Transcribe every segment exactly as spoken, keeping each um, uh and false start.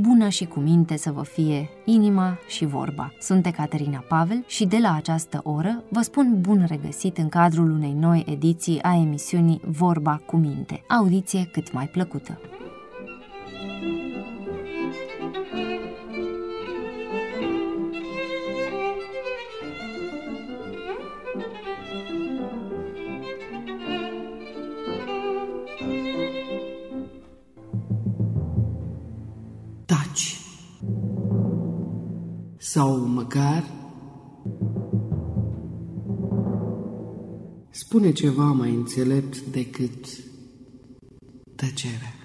bună și cu minte să vă fie inima și vorba. Sunt Ecaterina Pavel și de la această oră vă spun bun regăsit în cadrul unei noi ediții a emisiunii Vorba cu minte. Audiție cât mai plăcută! Taci. Sau măcar spune ceva mai înțelept decât tăcerea.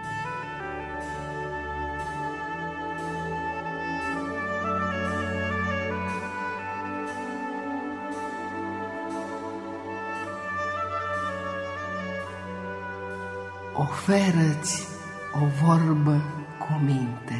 Oferă-ți o vorbă cu minte.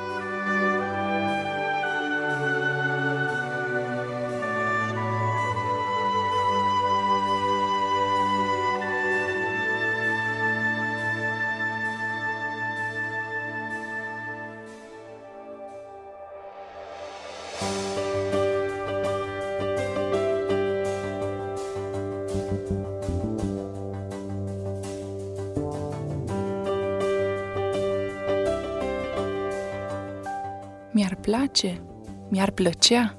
Mi-ar place, mi-ar plăcea.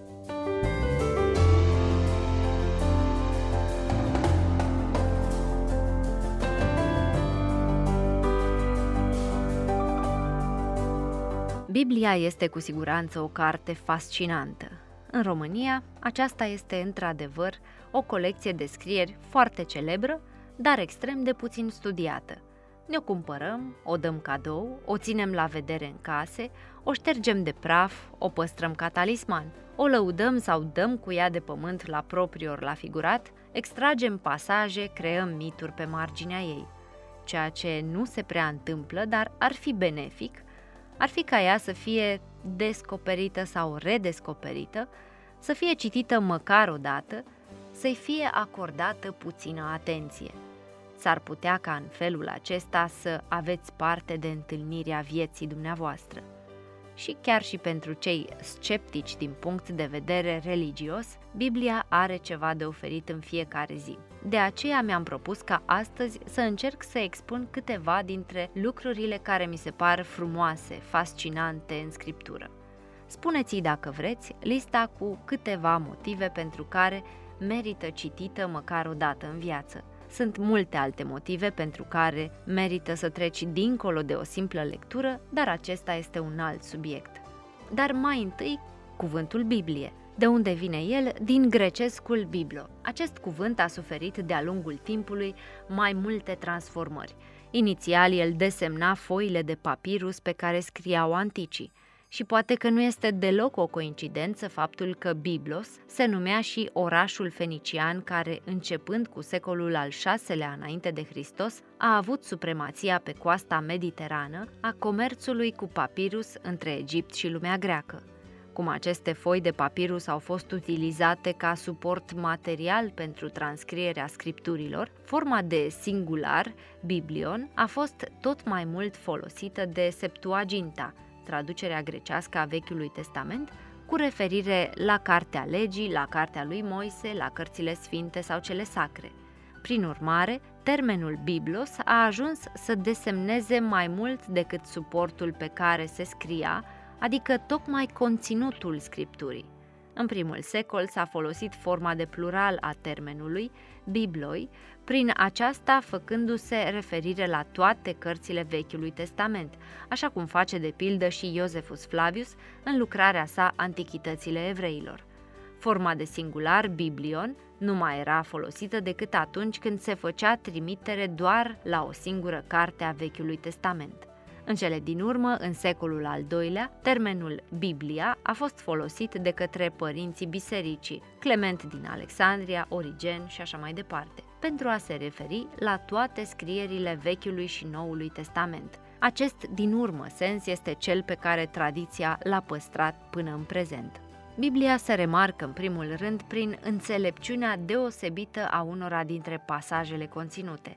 Biblia este cu siguranță o carte fascinantă. În România, aceasta este într-adevăr o colecție de scrieri foarte celebră, dar extrem de puțin studiată. Ne-o cumpărăm, o dăm cadou, o ținem la vedere în case, o ștergem de praf, o păstrăm ca talisman, o lăudăm sau dăm cu ea de pământ la propriu ori la figurat, extragem pasaje, creăm mituri pe marginea ei. Ceea ce nu se prea întâmplă, dar ar fi benefic, ar fi ca ea să fie descoperită sau redescoperită, să fie citită măcar o dată, să-i fie acordată puțină atenție. S-ar putea ca în felul acesta să aveți parte de întâlnirea vieții dumneavoastră. Și chiar și pentru cei sceptici din punct de vedere religios, Biblia are ceva de oferit în fiecare zi. De aceea mi-am propus ca astăzi să încerc să expun câteva dintre lucrurile care mi se par frumoase, fascinante în Scriptură. Spuneți-i, dacă vreți, lista cu câteva motive pentru care merită citită măcar o dată în viață. Sunt multe alte motive pentru care merită să treci dincolo de o simplă lectură, dar acesta este un alt subiect. Dar mai întâi, cuvântul Biblie. De unde vine el? Din grecescul biblo. Acest cuvânt a suferit de-a lungul timpului mai multe transformări. Inițial el desemna foile de papirus pe care scriau anticii. Și poate că nu este deloc o coincidență faptul că Biblos se numea și orașul fenician care, începând cu secolul al șaselea înainte de Hristos, a avut supremația pe coasta mediterană a comerțului cu papirus între Egipt și lumea greacă. Cum aceste foi de papirus au fost utilizate ca suport material pentru transcrierea scripturilor, forma de singular, biblion, a fost tot mai mult folosită de Septuaginta, traducerea grecească a Vechiului Testament, cu referire la Cartea Legii, la Cartea lui Moise, la cărțile sfinte sau cele sacre. Prin urmare, termenul biblos a ajuns să desemneze mai mult decât suportul pe care se scria, adică tocmai conținutul Scripturii. În primul secol s-a folosit forma de plural a termenului, bibloi, prin aceasta făcându-se referire la toate cărțile Vechiului Testament, așa cum face de pildă și Iosefus Flavius în lucrarea sa Antichitățile evreilor. Forma de singular, biblion, nu mai era folosită decât atunci când se făcea trimitere doar la o singură carte a Vechiului Testament. În cele din urmă, în secolul al doilea, termenul Biblia a fost folosit de către părinții bisericii, Clement din Alexandria, Origen și așa mai departe, pentru a se referi la toate scrierile Vechiului și Noului Testament. Acest din urmă sens este cel pe care tradiția l-a păstrat până în prezent. Biblia se remarcă în primul rând prin înțelepciunea deosebită a unora dintre pasajele conținute.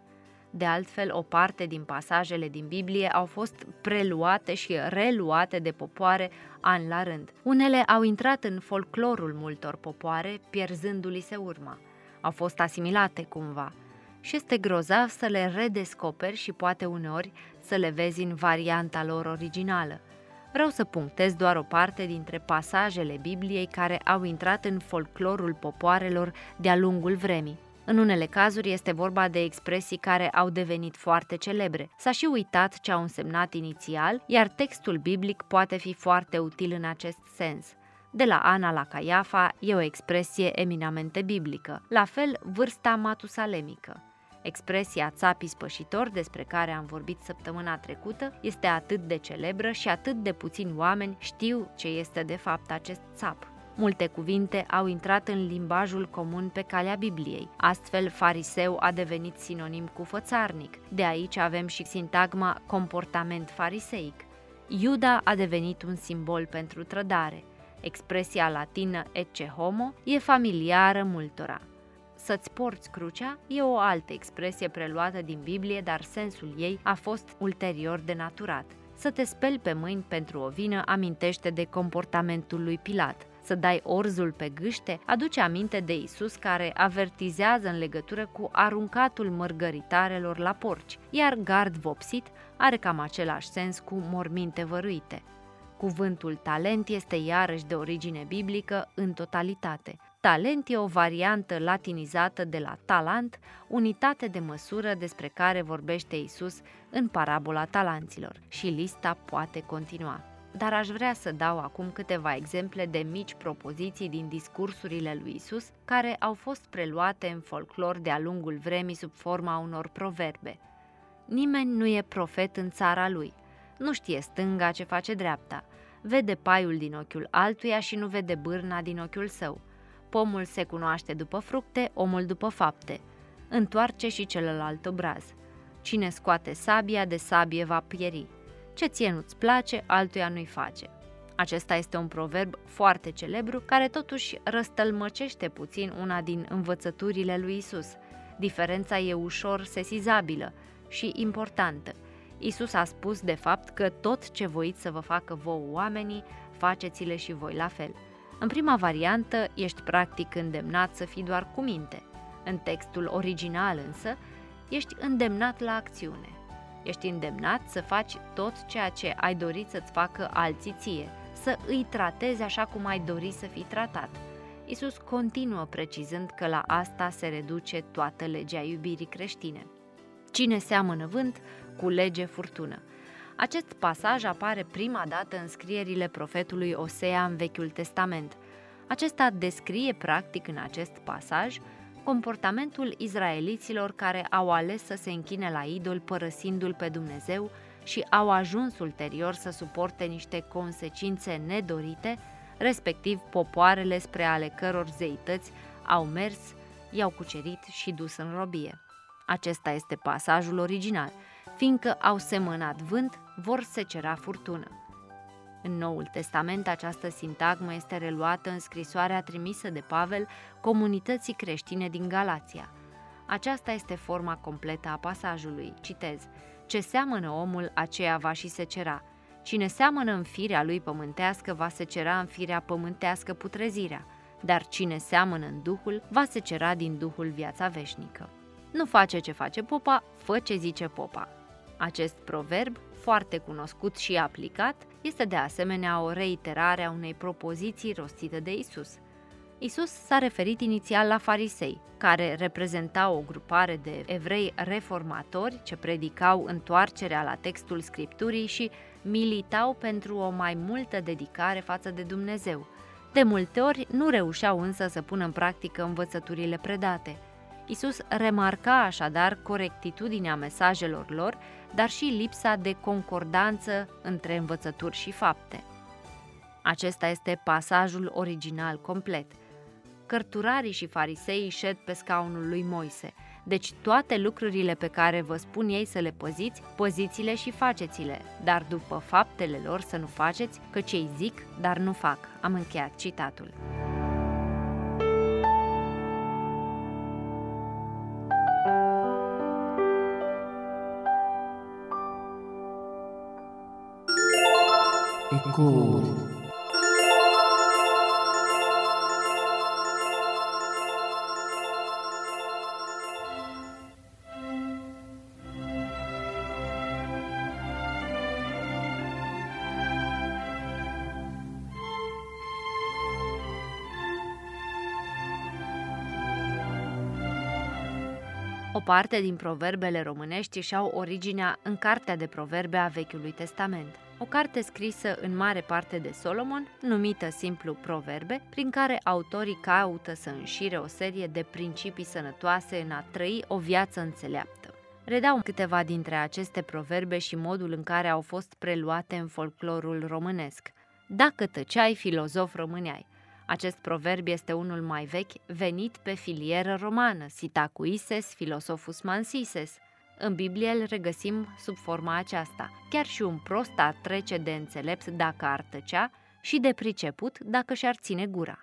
De altfel, o parte din pasajele din Biblie au fost preluate și reluate de popoare an la rând. Unele au intrat în folclorul multor popoare, pierzându-li se urma. Au fost asimilate cumva și este grozav să le redescoperi și poate uneori să le vezi în varianta lor originală. Vreau să punctez doar o parte dintre pasajele Bibliei care au intrat în folclorul popoarelor de-a lungul vremii. În unele cazuri este vorba de expresii care au devenit foarte celebre. S-a și uitat ce au însemnat inițial, iar textul biblic poate fi foarte util în acest sens. De la Ana la Caiafa e o expresie eminamente biblică, la fel vârsta matusalemică. Expresia țap ispășitor, despre care am vorbit săptămâna trecută, este atât de celebră și atât de puțini oameni știu ce este de fapt acest țap. Multe cuvinte au intrat în limbajul comun pe calea Bibliei. Astfel, fariseu a devenit sinonim cu fățarnic. De aici avem și sintagma comportament fariseic. Iuda a devenit un simbol pentru trădare. Expresia latină ecce homo e familiară multora. Să-ți porți crucea e o altă expresie preluată din Biblie, dar sensul ei a fost ulterior denaturat. Să te speli pe mâini pentru o vină amintește de comportamentul lui Pilat. Să dai orzul pe gâște aduce aminte de Isus, care avertizează în legătură cu aruncatul mărgăritarelor la porci, iar gard vopsit are cam același sens cu morminte văruite. Cuvântul talent este iarăși de origine biblică în totalitate. Talent e o variantă latinizată de la talant, unitate de măsură despre care vorbește Isus în parabola talanților, și lista poate continua. Dar aș vrea să dau acum câteva exemple de mici propoziții din discursurile lui Isus care au fost preluate în folclor de-a lungul vremii sub forma unor proverbe. Nimeni nu e profet în țara lui, nu știe stânga ce face dreapta, vede paiul din ochiul altuia și nu vede bârna din ochiul său. Pomul se cunoaște după fructe, omul după fapte. Întoarce și celălalt obraz. Cine scoate sabia, de sabie va pieri. Ce ție nu-ți place, altuia nu-i face. Acesta este un proverb foarte celebru care totuși răstălmăcește puțin una din învățăturile lui Isus. Diferența e ușor sesizabilă și importantă. Isus a spus de fapt că tot ce voiți să vă facă vouă oamenii, faceți-le și voi la fel. În prima variantă, ești practic îndemnat să fii doar cu minte. În textul original însă, ești îndemnat la acțiune. Ești îndemnat să faci tot ceea ce ai dorit să-ți facă alții ție, să îi tratezi așa cum ai dori să fii tratat. Isus continuă precizând că la asta se reduce toată legea iubirii creștine. Cine seamănă vânt, culege furtună. Acest pasaj apare prima dată în scrierile profetului Osea în Vechiul Testament. Acesta descrie practic în acest pasaj comportamentul izraeliților care au ales să se închine la idol părăsindu-l pe Dumnezeu și au ajuns ulterior să suporte niște consecințe nedorite, respectiv popoarele spre ale căror zeități au mers, i-au cucerit și dus în robie. Acesta este pasajul original. Fiindcă au semănat vânt, vor secera furtună. În Noul Testament această sintagmă este reluată în scrisoarea trimisă de Pavel comunității creștine din Galația. Aceasta este forma completă a pasajului. Citez: ce seamănă omul, aceea va și secera. Cine seamănă în firea lui pământească, va secera în firea pământească putrezirea, dar cine seamănă în Duhul, va secera din Duhul viața veșnică. Nu face ce face popa, fă ce zice popa. Acest proverb, foarte cunoscut și aplicat, este de asemenea o reiterare a unei propoziții rostite de Isus. Isus s-a referit inițial la farisei, care reprezentau o grupare de evrei reformatori ce predicau întoarcerea la textul Scripturii și militau pentru o mai multă dedicare față de Dumnezeu. De multe ori nu reușeau însă să pună în practică învățăturile predate. Isus remarca așadar corectitudinea mesajelor lor, dar și lipsa de concordanță între învățături și fapte. Acesta este pasajul original complet. Cărturarii și fariseii șed pe scaunul lui Moise, deci toate lucrurile pe care vă spun ei să le păziți, păziți-le și faceți-le, dar după faptele lor să nu faceți, căci ei zic, dar nu fac. Am încheiat citatul. ecouri. O parte din proverbele românești își au originea în Cartea de Proverbe a Vechiului Testament, o carte scrisă în mare parte de Solomon, numită simplu Proverbe, prin care autorii caută să înșire o serie de principii sănătoase în a trăi o viață înțeleaptă. Redau câteva dintre aceste proverbe și modul în care au fost preluate în folclorul românesc. Dacă tăceai, filozof rămâneai. Acest proverb este unul mai vechi, venit pe filieră romană, sitacuises philosophus mansises. În Biblie îl regăsim sub forma aceasta. Chiar și un prost ar trece de înțelept dacă ar tăcea și de priceput dacă și-ar ține gura.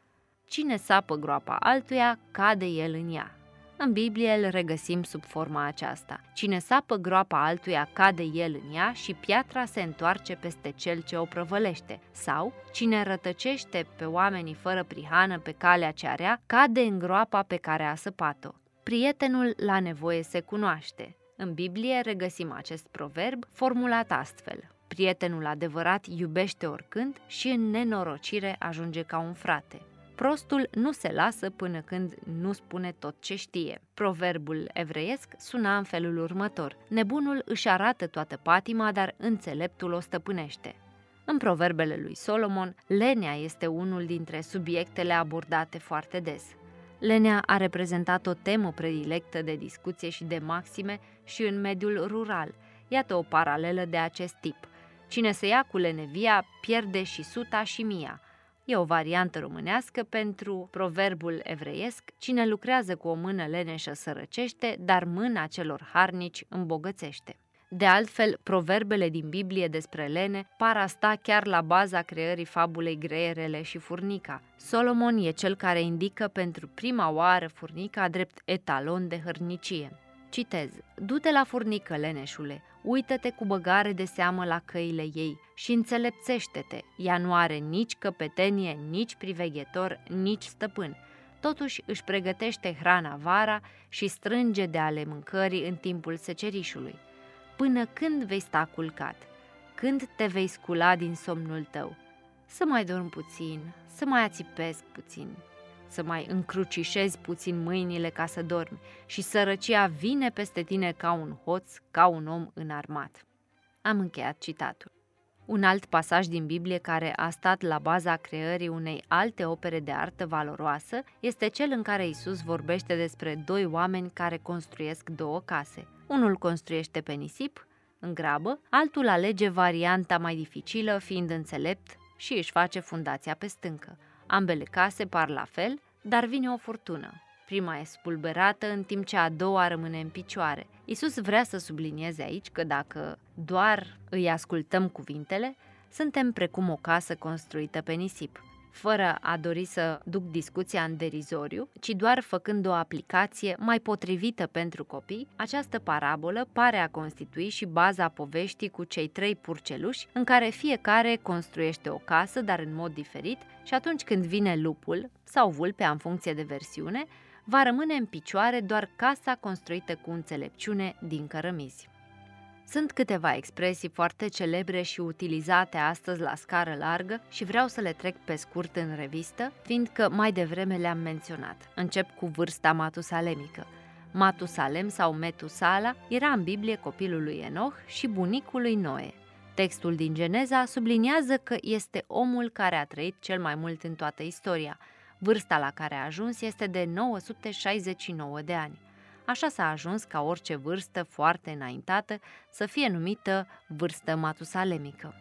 Cine sapă groapa altuia, cade el în ea. În Biblie îl regăsim sub forma aceasta. Cine sapă groapa altuia, cade el în ea și piatra se întoarce peste cel ce o prăvălește. Sau, cine rătăcește pe oamenii fără prihană pe calea cea rea, cade în groapa pe care a săpat-o. Prietenul la nevoie se cunoaște. În Biblie regăsim acest proverb formulat astfel. Prietenul adevărat iubește oricând și în nenorocire ajunge ca un frate. Prostul nu se lasă până când nu spune tot ce știe. Proverbul evreiesc suna în felul următor. Nebunul își arată toată patima, dar înțeleptul o stăpânește. În proverbele lui Solomon, lenea este unul dintre subiectele abordate foarte des. Lenea a reprezentat o temă predilectă de discuție și de maxime și în mediul rural. Iată o paralelă de acest tip. Cine se ia cu lenevia, pierde și suta și mia. E o variantă românească pentru proverbul evreiesc, cine lucrează cu o mână leneșă sărăcește, dar mâna celor harnici îmbogățește. De altfel, proverbele din Biblie despre lene par a sta chiar la baza creării fabulei Greierele și Furnica. Solomon e cel care indică pentru prima oară furnica drept etalon de hărnicie. Citez: du-te la furnică, leneșule, uită-te cu băgare de seamă la căile ei și înțelepțește-te, ea nu are nici căpetenie, nici priveghetor, nici stăpân. Totuși își pregătește hrana vara și strânge de ale mâncării în timpul secerișului. Până când vei sta culcat? Când te vei scula din somnul tău? Să mai dorm puțin, să mai ațipesc puțin, să mai încrucișezi puțin mâinile ca să dormi și sărăcia vine peste tine ca un hoț, ca un om înarmat. Am încheiat citatul. Un alt pasaj din Biblie care a stat la baza creării unei alte opere de artă valoroasă este cel în care Iisus vorbește despre doi oameni care construiesc două case. Unul construiește pe nisip, în grabă, altul alege varianta mai dificilă, fiind înțelept, și își face fundația pe stâncă. Ambele case par la fel, dar vine o furtună. Prima e spulberată, în timp ce a doua rămâne în picioare. Iisus vrea să sublinieze aici că dacă doar îi ascultăm cuvintele, suntem precum o casă construită pe nisip, fără a dori să duc discuția în derizoriu, ci doar făcând o aplicație mai potrivită pentru copii. Această parabolă pare a constitui și baza poveștii cu cei trei purceluși, în care fiecare construiește o casă, dar în mod diferit, și atunci când vine lupul sau vulpea în funcție de versiune, va rămâne în picioare doar casa construită cu înțelepciune din cărămizi. Sunt câteva expresii foarte celebre și utilizate astăzi la scară largă și vreau să le trec pe scurt în revistă, fiindcă mai devreme le-am menționat. Încep cu vârsta matusalemică. Matusalem sau Metusala era în Biblie copilul lui Enoch și bunicul lui Noe. Textul din Geneza subliniază că este omul care a trăit cel mai mult în toată istoria. Vârsta la care a ajuns este de nouă sute șaizeci și nouă de ani. Așa s-a ajuns ca orice vârstă foarte înaintată să fie numită vârstă matusalemică.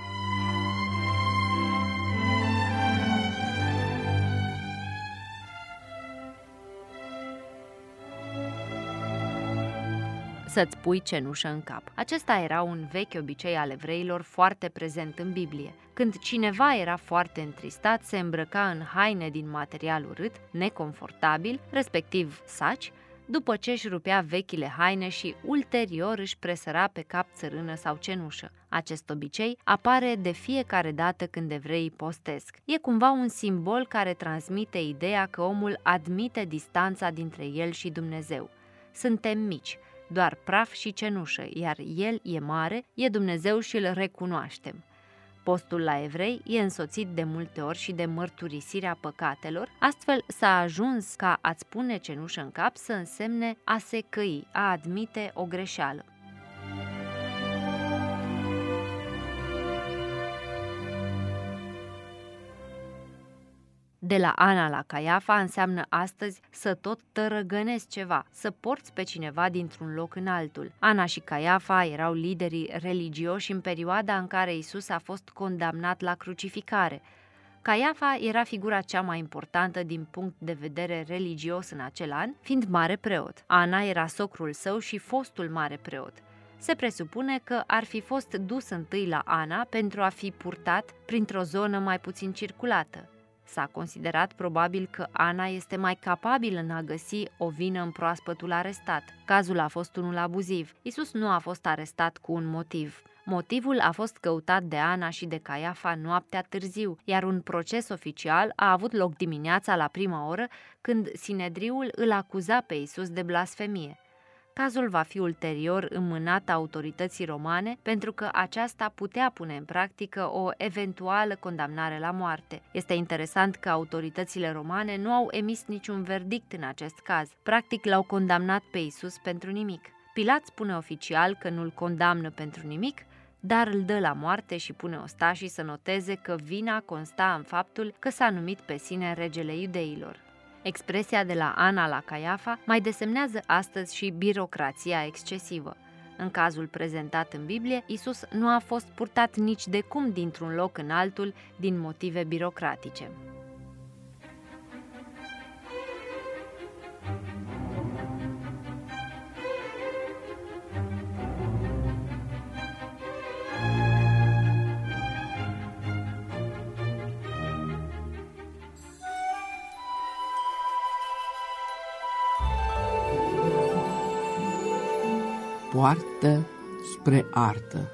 Să-ți pui cenușă în cap. Acesta era un vechi obicei al evreilor foarte prezent în Biblie. Când cineva era foarte întristat, se îmbrăca în haine din material urât, neconfortabil, respectiv saci, după ce își rupea vechile haine și ulterior își presăra pe cap țărână sau cenușă. Acest obicei apare de fiecare dată când evreii postesc. E cumva un simbol care transmite ideea că omul admite distanța dintre el și Dumnezeu. Suntem mici, doar praf și cenușă, iar El e mare, e Dumnezeu și îl recunoaștem. Postul la evrei e însoțit de multe ori și de mărturisirea păcatelor, astfel s-a ajuns ca a-ți pune cenușă în cap să însemne a se căi, a admite o greșeală. De la Ana la Caiafa înseamnă astăzi să tot tărăgănezi ceva, să porți pe cineva dintr-un loc în altul. Ana și Caiafa erau liderii religioși în perioada în care Iisus a fost condamnat la crucificare. Caiafa era figura cea mai importantă din punct de vedere religios în acel an, fiind mare preot. Ana era socrul său și fostul mare preot. Se presupune că ar fi fost dus întâi la Ana pentru a fi purtat printr-o zonă mai puțin circulată. S-a considerat probabil că Ana este mai capabilă în a găsi o vină în proaspătul arestat. Cazul a fost unul abuziv. Iisus nu a fost arestat cu un motiv. Motivul a fost căutat de Ana și de Caiafa noaptea târziu, iar un proces oficial a avut loc dimineața la prima oră, când Sinedriul îl acuza pe Iisus de blasfemie. Cazul va fi ulterior înmânat autorității romane pentru că aceasta putea pune în practică o eventuală condamnare la moarte. Este interesant că autoritățile romane nu au emis niciun verdict în acest caz. Practic l-au condamnat pe Iisus pentru nimic. Pilat spune oficial că nu-l condamnă pentru nimic, dar îl dă la moarte și pune ostașii să noteze că vina consta în faptul că s-a numit pe sine regele iudeilor. Expresia de la Ana la Caiafa mai desemnează astăzi și birocrația excesivă. În cazul prezentat în Biblie, Iisus nu a fost purtat nici de cum dintr-un loc în altul din motive birocratice. Poartă spre artă.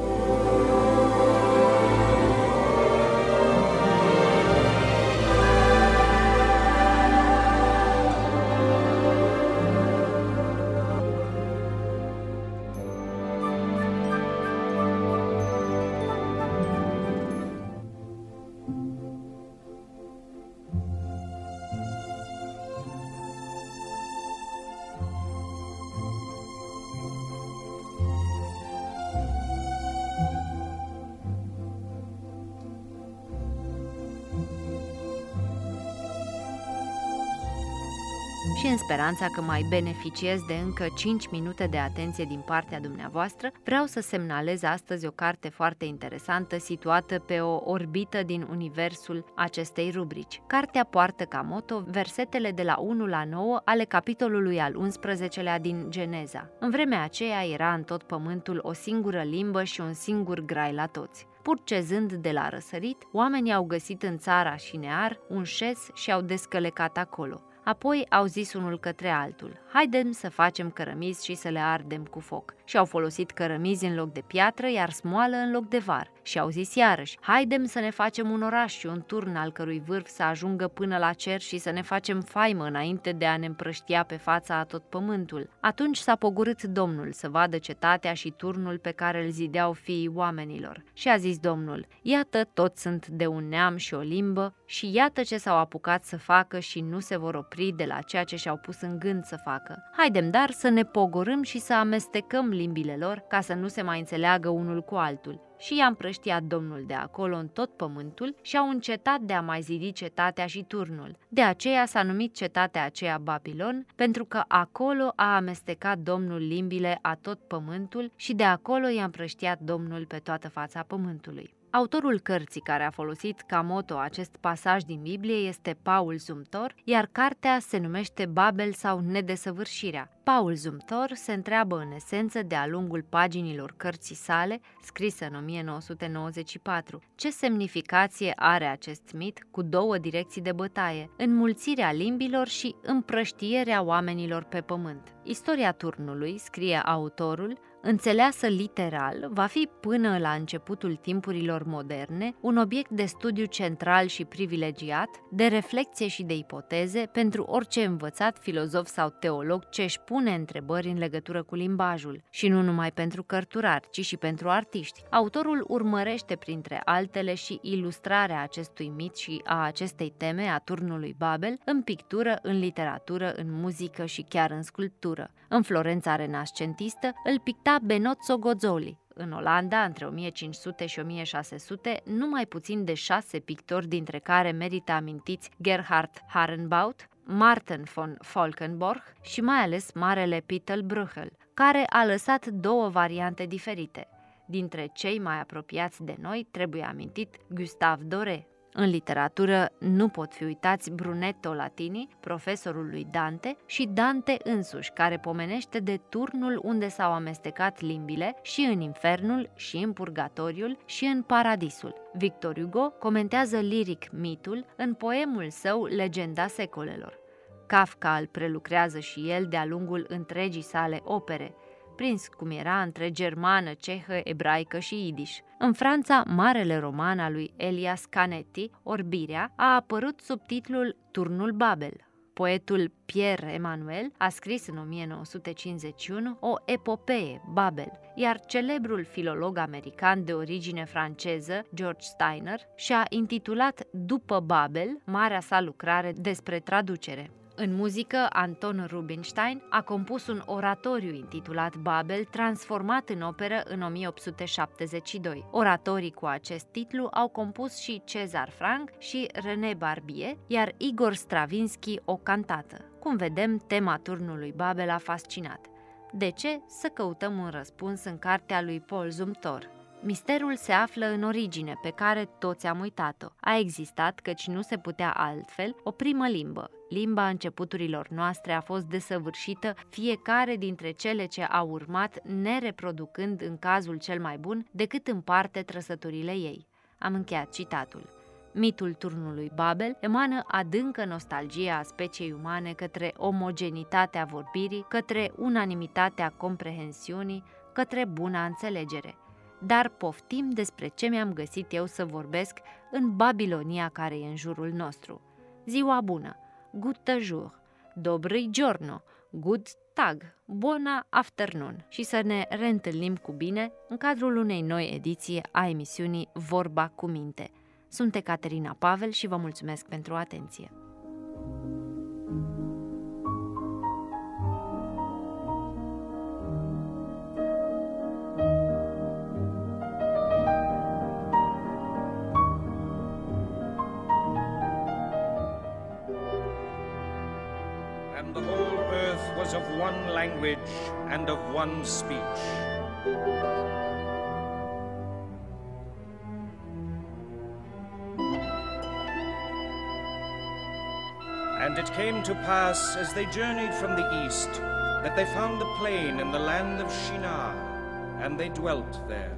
Și în speranța că mai beneficiez de încă cinci minute de atenție din partea dumneavoastră, vreau să semnalez astăzi o carte foarte interesantă situată pe o orbită din universul acestei rubrici. Cartea poartă ca moto versetele de la unu la nouă ale capitolului al unsprezecelea din Geneza. În vremea aceea era în tot pământul o singură limbă și un singur grai la toți. Purcezând de la răsărit, oamenii au găsit în țara Șinear un șes și au descălecat acolo. Apoi au zis unul către altul: haidem să facem cărămizi și să le ardem cu foc. Și au folosit cărămizi în loc de piatră, iar smoală în loc de var. Și au zis iarăși: haidem să ne facem un oraș și un turn al cărui vârf să ajungă până la cer și să ne facem faimă înainte de a ne împrăștia pe fața a tot pământul. Atunci s-a pogorât Domnul să vadă cetatea și turnul pe care îl zideau fiii oamenilor. Și a zis Domnul: iată, toți sunt de un neam și o limbă, și iată ce s-au apucat să facă și nu se vor opri de la ceea ce și-au pus în gând să facă. Haidem dar să ne pogorâm și să amestecăm limbile lor, ca să nu se mai înțeleagă unul cu altul. Și i-a împrăștiat Domnul de acolo în tot pământul și au încetat de a mai zidi cetatea și turnul. De aceea s-a numit cetatea aceea Babilon, pentru că acolo a amestecat Domnul limbile a tot pământul și de acolo i-a împrăștiat Domnul pe toată fața pământului. Autorul cărții care a folosit ca moto acest pasaj din Biblie este Paul Zumthor, iar cartea se numește Babel sau Nedesăvârșirea. Paul Zumthor se întreabă în esență de-a lungul paginilor cărții sale, scrisă în o mie nouă sute nouăzeci și patru, ce semnificație are acest mit cu două direcții de bătaie, înmulțirea limbilor și împrăștierea oamenilor pe pământ. Istoria turnului, scrie autorul, înțeleasă literal, va fi până la începutul timpurilor moderne un obiect de studiu central și privilegiat, de reflecție și de ipoteze pentru orice învățat filozof sau teolog ce își pune întrebări în legătură cu limbajul, și nu numai pentru cărturari, ci și pentru artiști. Autorul urmărește printre altele și ilustrarea acestui mit și a acestei teme a turnului Babel în pictură, în literatură, în muzică și chiar în sculptură. În Florența renascentistă îl picta Benozzo Gozzoli. În Olanda, între o mie cinci sute și o mie șase sute, numai puțin de șase pictori, dintre care merită amintiți Gerhard Harenbaut, Martin von Falkenborg și mai ales marele Peter Bruegel, care a lăsat două variante diferite. Dintre cei mai apropiați de noi trebuie amintit Gustave Doré. În literatură nu pot fi uitați Brunetto Latini, profesorul lui Dante, și Dante însuși, care pomenește de turnul unde s-au amestecat limbile și în infernul, și în purgatoriul, și în paradisul. Victor Hugo comentează liric mitul în poemul său Legenda secolelor. Kafka îl prelucrează și el de-a lungul întregii sale opere, prins cum era între germană, cehă, ebraică și idiș. În Franța, marele roman al lui Elias Canetti, Orbirea, a apărut sub titlul Turnul Babel. Poetul Pierre Emmanuel a scris în o mie nouă sute cincizeci și unu o epopee, Babel, iar celebrul filolog american de origine franceză, George Steiner, și-a intitulat după Babel marea sa lucrare despre traducere. În muzică, Anton Rubinstein a compus un oratoriu intitulat Babel, transformat în operă în o mie opt sute șaptezeci și doi. Oratorii cu acest titlu au compus și Cezar Franck și René Barbier, iar Igor Stravinsky o cantată. Cum vedem, tema turnului Babel a fascinat. De ce? Să căutăm un răspuns în cartea lui Paul Zumthor. Misterul se află în origine, pe care toți am uitat-o. A existat, căci nu se putea altfel, o primă limbă. Limba începuturilor noastre a fost desăvârșită, fiecare dintre cele ce au urmat, nereproducând în cazul cel mai bun decât în parte trăsăturile ei. Am încheiat citatul. Mitul turnului Babel emană adâncă nostalgia a speciei umane către omogenitatea vorbirii, către unanimitatea comprehensiunii, către buna înțelegere. Dar poftim despre ce mi-am găsit eu să vorbesc în Babilonia care e în jurul nostru. Ziua bună, gute jour, dobry giorno, good tag, bona afternoon, și să ne reîntâlnim cu bine în cadrul unei noi ediții a emisiunii Vorba cu Minte. Sunt Ecaterina Pavel și vă mulțumesc pentru atenție. And the whole earth was of one language and of one speech. And it came to pass, as they journeyed from the east, that they found a plain in the land of Shinar, and they dwelt there.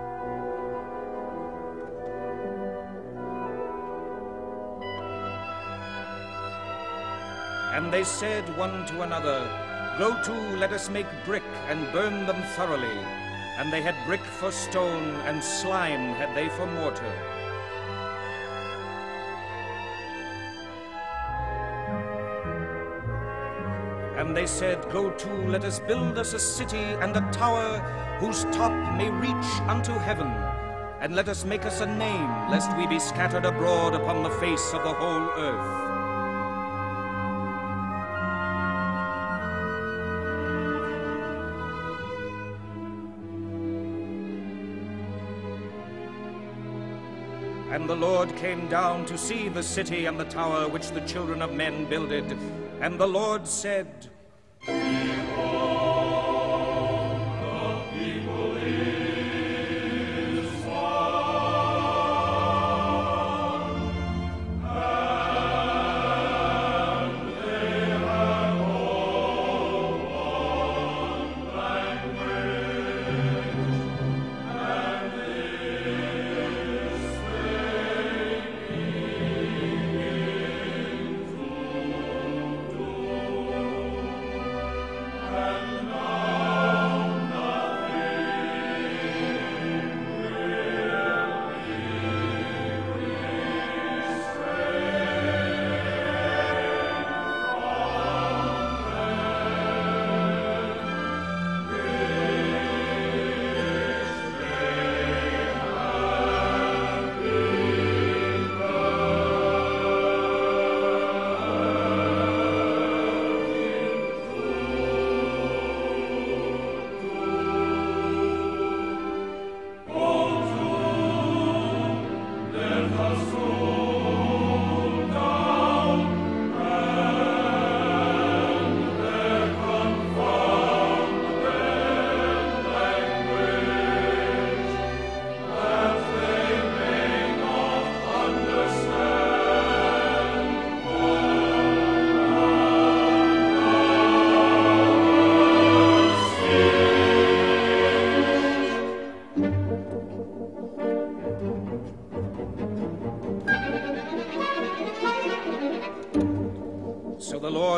And they said one to another, Go to, let us make brick and burn them thoroughly. And they had brick for stone, and slime had they for mortar. And they said, Go to, let us build us a city and a tower whose top may reach unto heaven. And let us make us a name, lest we be scattered abroad upon the face of the whole earth. And the Lord came down to see the city and the tower which the children of men builded. And the Lord said, Behold, the people is far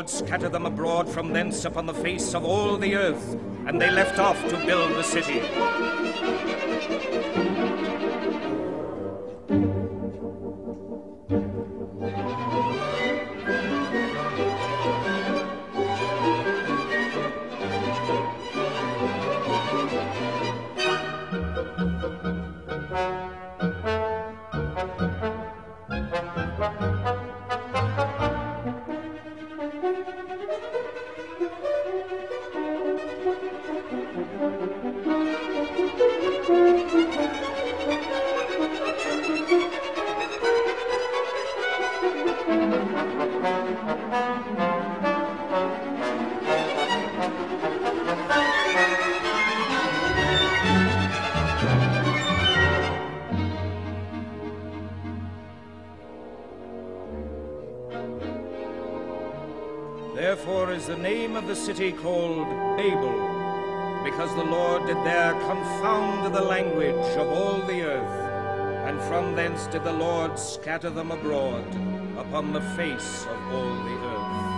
scatter them abroad from thence upon the face of all the earth, and they left off to build the city. Therefore is the name of the city called Babel, because the Lord did there confound the language of all the earth, and from thence did the Lord scatter them abroad upon the face of all the earth.